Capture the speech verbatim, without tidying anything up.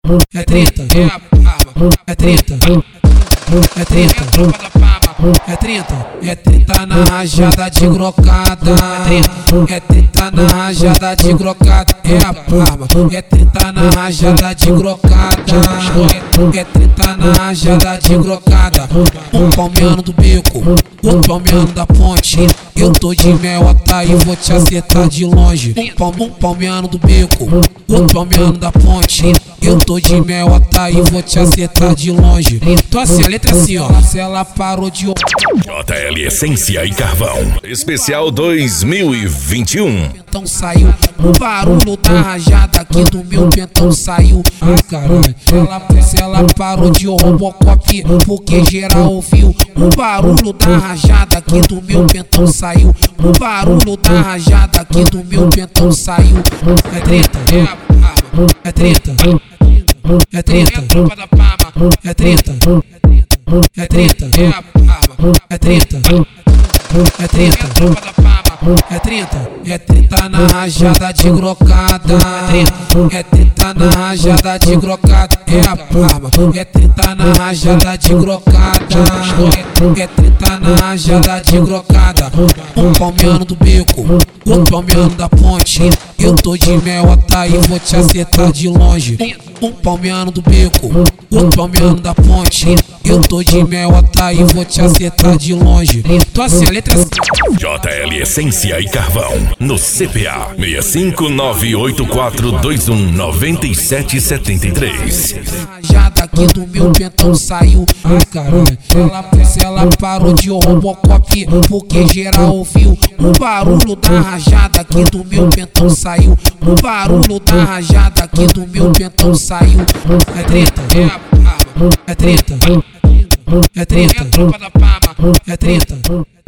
é treta, é treta, é treta, é treta, é treta na rajada de grocada, é treta na rajada de grocada, é a palma, é treta na rajada de grocada, é treta na rajada de grocada, um palmeano do beco, outro palmeano da ponte, eu tô de meiota e vou te acertar de longe, um palmeano do beco, outro palmeano da ponte, eu tô de meiota e vou te acertar de longe. Tô assim, a letra assim, ó. Se ela parou de... J L Essência e Carvão Especial dois mil e vinte e um. Pentão saiu, o barulho da rajada aqui do meu pentão saiu. Ai caralho, ela, se ela parou de Robocop, porque geral ouviu. O barulho da rajada aqui do meu pentão saiu. O barulho da rajada aqui do meu pentão saiu. É treta, é treta, é treta, é treta, é treta, é treta, é treta, é treta, é treta na rajada de grocada, é treta na rajada de grocada, é a palma, é treta na rajada de grocada, é treta na rajada de grocada, um palmeano do beco, outro palmeano da ponte, eu tô de meiota e vou te acertar de longe, um palmeano do beco, outro palmeano da ponte, eu tô de meiota e vou te acertar de longe. Tô assim, a letra assim. J L Essência e Carvão no C P A seis cinco nove oito quatro dois um nove sete sete três. Rajada aqui do meu pentão saiu. Ai caralho, ela, se ela parou de Robocop, porque geral ouviu. O barulho da rajada aqui do meu pentão saiu. O barulho da rajada aqui do meu pentão saiu. É treta, é treta, é treta, é treta.